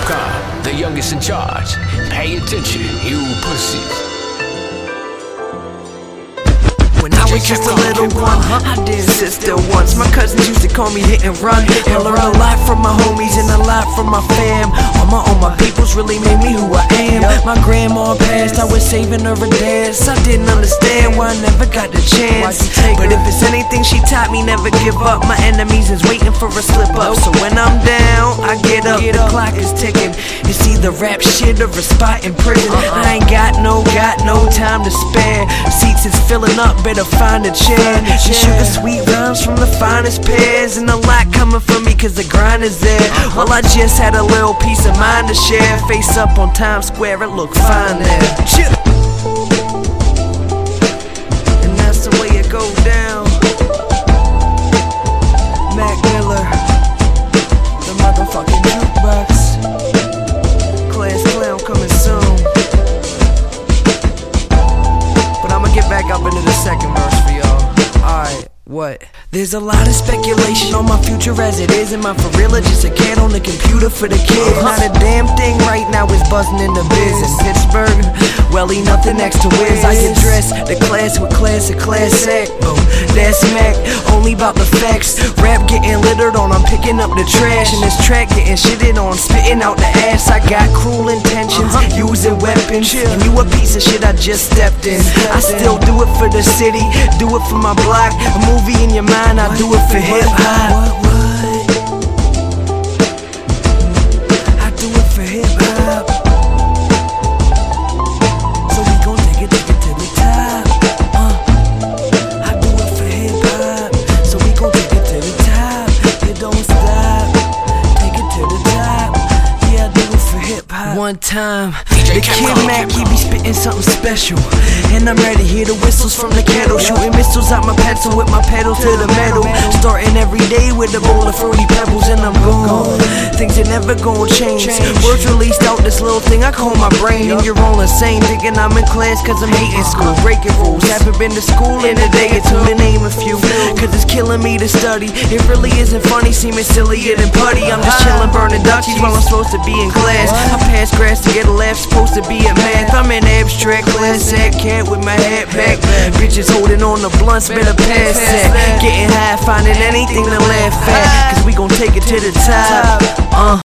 Capcom, the youngest in charge. Pay attention, you pussies. When I was just a little one, I did sit still once. My cousins used to call me hit and run. I learned a lot from my homies and a lot from my fam. All my peoples really made me who I am. My grandma passed, I was saving her a dance. I didn't understand why I never got the chance. But if it's anything she taught me, never give up. My enemies is waiting for a slip up. So when I'm down, I get up. The clock is ticking. It's either rap shit or a spot in prison. I ain't got no time to spare. Seats is filling up, better find a chair. Sugar sweet rhymes from the finest pears, and a lot coming from me cause the grind is there. Well, I just had a little piece of mind to share. Face up on Times Square, it look fine there. And that's the way it go down. Mac Miller, the motherfucking jukebox. Class Clown coming soon. But I'ma get back up into the second verse for y'all. Alright, what? There's a lot of speculation on my future as it is. Am I for real or just a cat on the computer for the kids? Not a damn thing right now is buzzing in the biz. In Pittsburgh, well, ain't nothing next to Wiz. I get dressed, the class with class, a class act. Oh, that's Mac, only about the facts. Rap getting littered on, I'm picking up the trash. And this track getting shitted on, spitting out the ass. I got cruel intentions, using weapons. And you a piece of shit, I just stepped in. I still do it for the city, do it for my block. A movie in your mind, I do it for hip-hop. I do it for hip-hop. So we gon' take it to the top. I do it for hip-hop. So we gon' take it to the top. It don't stop. Take it to the top. Yeah, I do it for hip-hop. One time, the Kid Mac, he be spittin' something special. And I'm ready to hear the whistles from the kettle. Shooting missiles out my pencil with my pedal to the metal. Starting every day with a bowl of fruity pebbles and I'm gone. Things are never gonna change. Words released out this little thing I call my brain. And you're all insane, thinking I'm in class cause I'm hating school. Breaking rules, haven't been to school in a day or two to name a few. Cause it's killing me to study. It really isn't funny, seeming sillier than putty. I'm just chillin' burning Dutchies while I'm supposed to be in class. I pass grass to get a laugh, supposed to be at math. I'm in abstract class act cat with my hat back. Bitches holding on the blunts, better pass that. Getting high, finding anything to laugh at. Cause we gon' take it to the top.